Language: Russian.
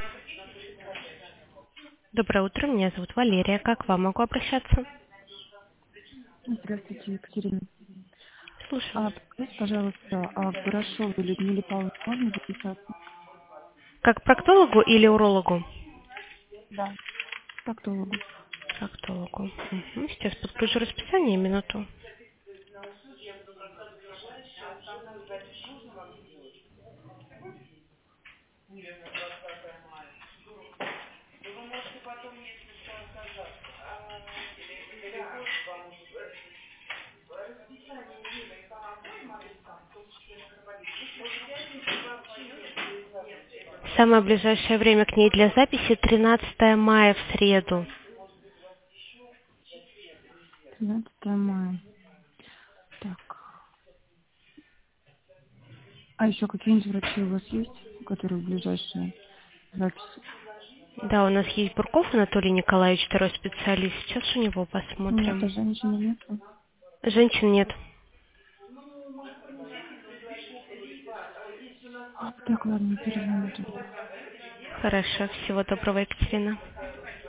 Доброе утро, меня зовут Валерия. Как к вам могу обращаться? Здравствуйте, Екатерина. Слушаю. Подскажите, пожалуйста, к Барашовой Людмиле Павловне можно записаться? Как к проктологу или урологу? Да. К проктологу. Проктологу. Мгм. Сейчас подключу расписание, минуту. Самое ближайшее время к ней для записи 13 мая в среду. 13 мая. Так. А еще какие-нибудь врачи у вас есть, у которых ближайшие записи? Да, у нас есть Бурков Анатолий Николаевич, второй специалист. Сейчас у него Нет, посмотрим. а женщины нету. Женщин нет. Так, ладно, перезвоню тогда. Хорошо, всего доброго, Екатерина.